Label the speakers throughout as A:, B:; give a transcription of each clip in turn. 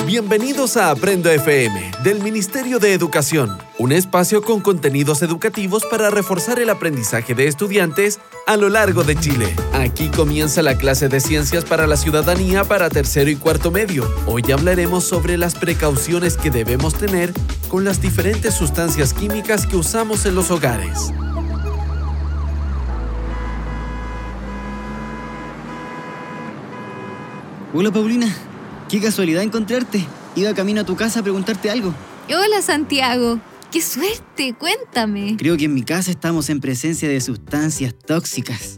A: Bienvenidos a Aprendo FM, del Ministerio de Educación, un espacio con contenidos educativos para reforzar el aprendizaje de estudiantes a lo largo de Chile. Aquí comienza la clase de Ciencias para la Ciudadanía para tercero y cuarto medio. Hoy hablaremos sobre las precauciones que debemos tener con las diferentes sustancias químicas que usamos en los hogares.
B: Hola Paulina, qué casualidad encontrarte. Iba camino a tu casa a preguntarte algo.
C: Hola Santiago, qué suerte, cuéntame.
B: Creo que en mi casa estamos en presencia de sustancias tóxicas.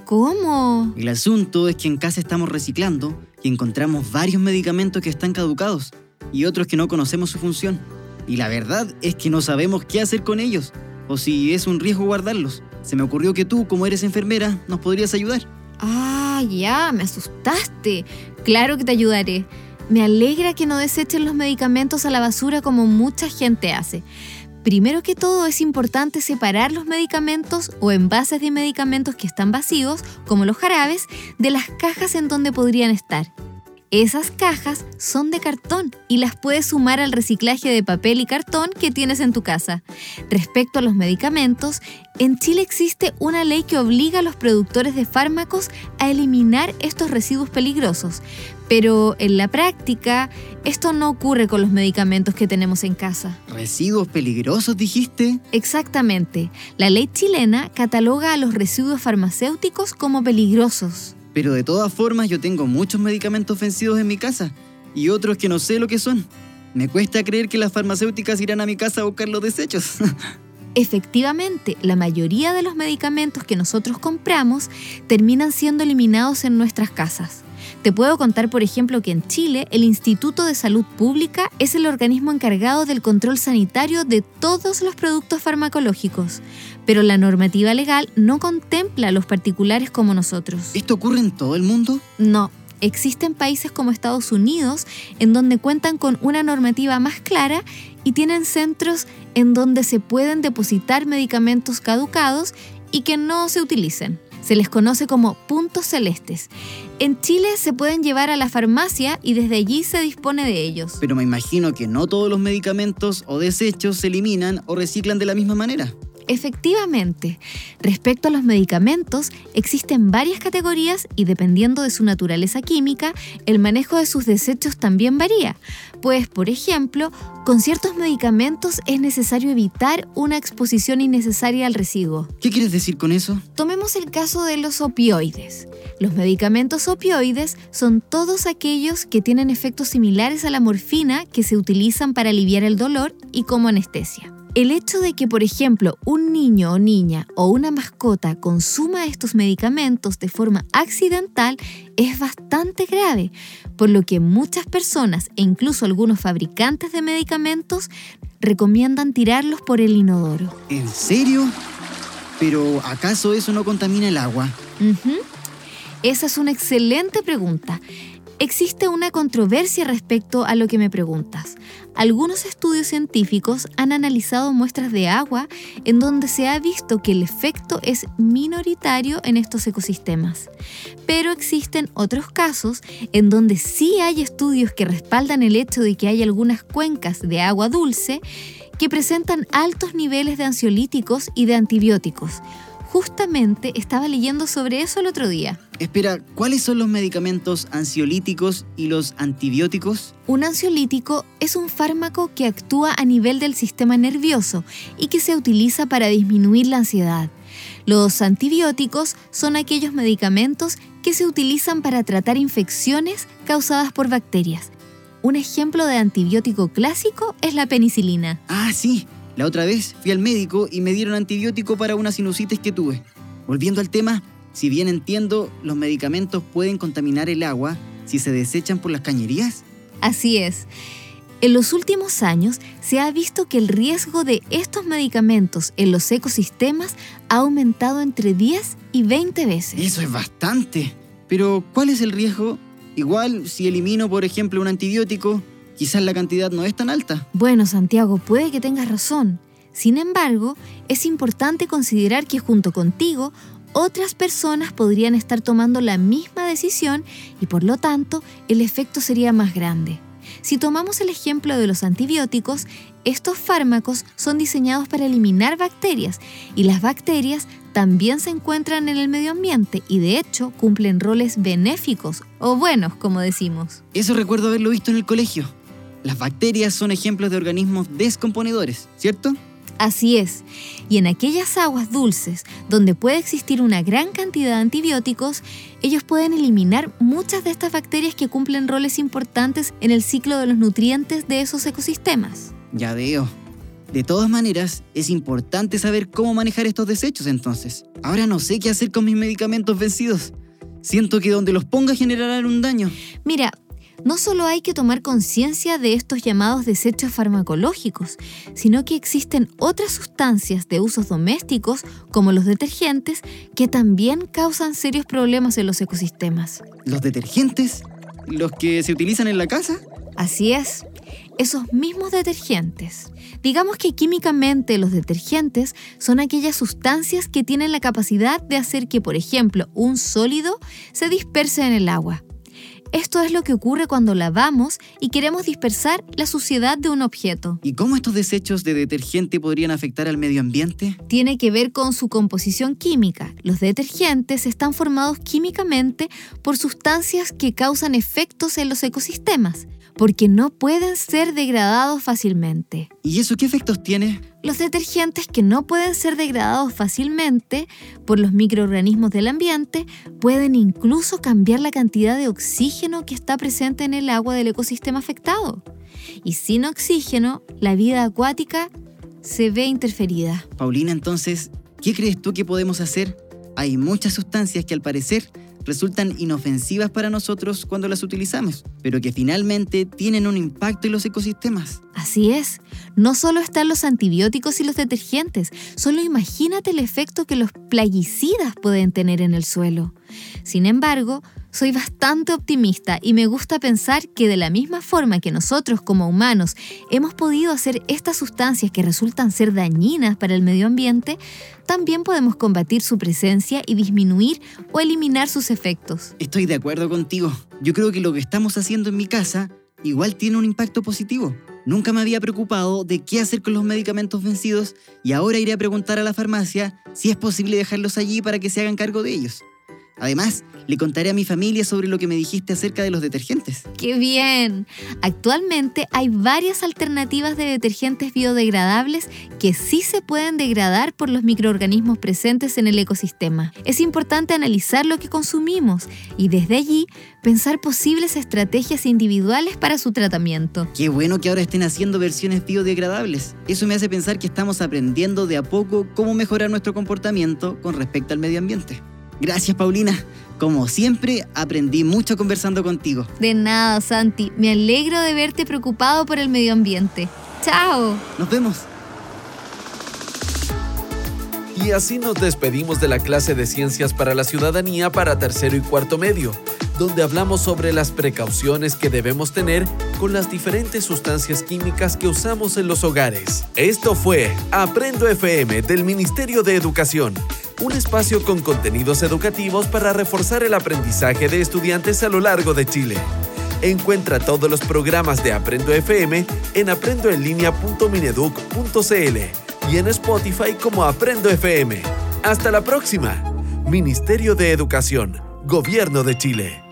C: ¿Cómo?
B: El asunto es que en casa estamos reciclando y encontramos varios medicamentos que están caducados y otros que no conocemos su función. Y la verdad es que no sabemos qué hacer con ellos o si es un riesgo guardarlos. Se me ocurrió que tú, como eres enfermera, nos podrías ayudar.
C: Ah, ya, me asustaste. Claro que te ayudaré. Me alegra que no desechen los medicamentos a la basura como mucha gente hace. Primero que todo, es importante separar los medicamentos o envases de medicamentos que están vacíos, como los jarabes, de las cajas en donde podrían estar. Esas cajas son de cartón y las puedes sumar al reciclaje de papel y cartón que tienes en tu casa. Respecto a los medicamentos, en Chile existe una ley que obliga a los productores de fármacos a eliminar estos residuos peligrosos. Pero en la práctica, esto no ocurre con los medicamentos que tenemos en casa.
B: ¿Residuos peligrosos, dijiste?
C: Exactamente. La ley chilena cataloga a los residuos farmacéuticos como peligrosos.
B: Pero de todas formas yo tengo muchos medicamentos vencidos en mi casa y otros que no sé lo que son. Me cuesta creer que las farmacéuticas irán a mi casa a buscar los desechos.
C: Efectivamente, la mayoría de los medicamentos que nosotros compramos terminan siendo eliminados en nuestras casas. Te puedo contar, por ejemplo, que en Chile el Instituto de Salud Pública es el organismo encargado del control sanitario de todos los productos farmacológicos, pero la normativa legal no contempla a los particulares como nosotros.
B: ¿Esto ocurre en todo el mundo?
C: No. Existen países como Estados Unidos en donde cuentan con una normativa más clara y tienen centros en donde se pueden depositar medicamentos caducados y que no se utilicen. Se les conoce como puntos celestes. En Chile se pueden llevar a la farmacia y desde allí se dispone de ellos.
B: Pero me imagino que no todos los medicamentos o desechos se eliminan o reciclan de la misma manera.
C: Efectivamente, respecto a los medicamentos, existen varias categorías y dependiendo de su naturaleza química, el manejo de sus desechos también varía. Pues, por ejemplo, con ciertos medicamentos es necesario evitar una exposición innecesaria al residuo.
B: ¿Qué quieres decir con eso?
C: Tomemos el caso de los opioides. Los medicamentos opioides son todos aquellos que tienen efectos similares a la morfina que se utilizan para aliviar el dolor y como anestesia. El hecho de que, por ejemplo, un niño o niña o una mascota consuma estos medicamentos de forma accidental es bastante grave, por lo que muchas personas e incluso algunos fabricantes de medicamentos recomiendan tirarlos por el inodoro.
B: ¿En serio? ¿Pero acaso eso no contamina el agua?
C: Esa es una excelente pregunta. Existe una controversia respecto a lo que me preguntas. Algunos estudios científicos han analizado muestras de agua en donde se ha visto que el efecto es minoritario en estos ecosistemas. Pero existen otros casos en donde sí hay estudios que respaldan el hecho de que hay algunas cuencas de agua dulce que presentan altos niveles de ansiolíticos y de antibióticos. Justamente estaba leyendo sobre eso el otro día.
B: Espera, ¿cuáles son los medicamentos ansiolíticos y los antibióticos?
C: Un ansiolítico es un fármaco que actúa a nivel del sistema nervioso y que se utiliza para disminuir la ansiedad. Los antibióticos son aquellos medicamentos que se utilizan para tratar infecciones causadas por bacterias. Un ejemplo de antibiótico clásico es la penicilina.
B: Ah, sí. La otra vez fui al médico y me dieron antibiótico para una sinusitis que tuve. Volviendo al tema, si bien entiendo, los medicamentos pueden contaminar el agua si se desechan por las cañerías.
C: Así es. En los últimos años se ha visto que el riesgo de estos medicamentos en los ecosistemas ha aumentado entre 10 y 20 veces.
B: Eso es bastante. Pero, ¿cuál es el riesgo? Igual, si elimino, por ejemplo, un antibiótico, quizás la cantidad no es tan alta.
C: Bueno, Santiago, puede que tengas razón. Sin embargo, es importante considerar que junto contigo, otras personas podrían estar tomando la misma decisión y por lo tanto, el efecto sería más grande. Si tomamos el ejemplo de los antibióticos, estos fármacos son diseñados para eliminar bacterias y las bacterias también se encuentran en el medio ambiente y de hecho cumplen roles benéficos o buenos, como decimos.
B: Eso recuerdo haberlo visto en el colegio. Las bacterias son ejemplos de organismos descomponedores, ¿cierto?
C: Así es, y en aquellas aguas dulces donde puede existir una gran cantidad de antibióticos, ellos pueden eliminar muchas de estas bacterias que cumplen roles importantes en el ciclo de los nutrientes de esos ecosistemas.
B: Ya veo. De todas maneras, es importante saber cómo manejar estos desechos entonces. Ahora no sé qué hacer con mis medicamentos vencidos. Siento que donde los ponga generarán un daño.
C: Mira, no solo hay que tomar conciencia de estos llamados desechos farmacológicos, sino que existen otras sustancias de usos domésticos, como los detergentes, que también causan serios problemas en los ecosistemas.
B: ¿Los detergentes? ¿Los que se utilizan en la casa?
C: Así es, esos mismos detergentes. Digamos que químicamente los detergentes son aquellas sustancias que tienen la capacidad de hacer que, por ejemplo, un sólido se disperse en el agua. Esto es lo que ocurre cuando lavamos y queremos dispersar la suciedad de un objeto.
B: ¿Y cómo estos desechos de detergente podrían afectar al medio ambiente?
C: Tiene que ver con su composición química. Los detergentes están formados químicamente por sustancias que causan efectos en los ecosistemas, porque no pueden ser degradados fácilmente.
B: ¿Y eso qué efectos tiene?
C: Los detergentes que no pueden ser degradados fácilmente por los microorganismos del ambiente pueden incluso cambiar la cantidad de oxígeno que está presente en el agua del ecosistema afectado. Y sin oxígeno, la vida acuática se ve interferida.
B: Paulina, entonces, ¿qué crees tú que podemos hacer? Hay muchas sustancias que al parecer resultan inofensivas para nosotros cuando las utilizamos, pero que finalmente tienen un impacto en los ecosistemas.
C: Así es, no solo están los antibióticos y los detergentes, solo imagínate el efecto que los plaguicidas pueden tener en el suelo. Sin embargo, soy bastante optimista y me gusta pensar que de la misma forma que nosotros como humanos hemos podido hacer estas sustancias que resultan ser dañinas para el medio ambiente, también podemos combatir su presencia y disminuir o eliminar sus efectos.
B: Estoy de acuerdo contigo. Yo creo que lo que estamos haciendo en mi casa igual tiene un impacto positivo. Nunca me había preocupado de qué hacer con los medicamentos vencidos y ahora iré a preguntar a la farmacia si es posible dejarlos allí para que se hagan cargo de ellos. Además, le contaré a mi familia sobre lo que me dijiste acerca de los detergentes.
C: ¡Qué bien! Actualmente hay varias alternativas de detergentes biodegradables que sí se pueden degradar por los microorganismos presentes en el ecosistema. Es importante analizar lo que consumimos y desde allí pensar posibles estrategias individuales para su tratamiento.
B: Qué bueno que ahora estén haciendo versiones biodegradables. Eso me hace pensar que estamos aprendiendo de a poco cómo mejorar nuestro comportamiento con respecto al medio ambiente. Gracias, Paulina. Como siempre, aprendí mucho conversando contigo.
C: De nada, Santi. Me alegro de verte preocupado por el medio ambiente. ¡Chao!
B: Nos vemos.
A: Y así nos despedimos de la clase de Ciencias para la Ciudadanía para tercero y cuarto medio, donde hablamos sobre las precauciones que debemos tener con las diferentes sustancias químicas que usamos en los hogares. Esto fue Aprendo FM del Ministerio de Educación, un espacio con contenidos educativos para reforzar el aprendizaje de estudiantes a lo largo de Chile. Encuentra todos los programas de Aprendo FM en aprendoenlinea.mineduc.cl y en Spotify como Aprendo FM. ¡Hasta la próxima! Ministerio de Educación, Gobierno de Chile.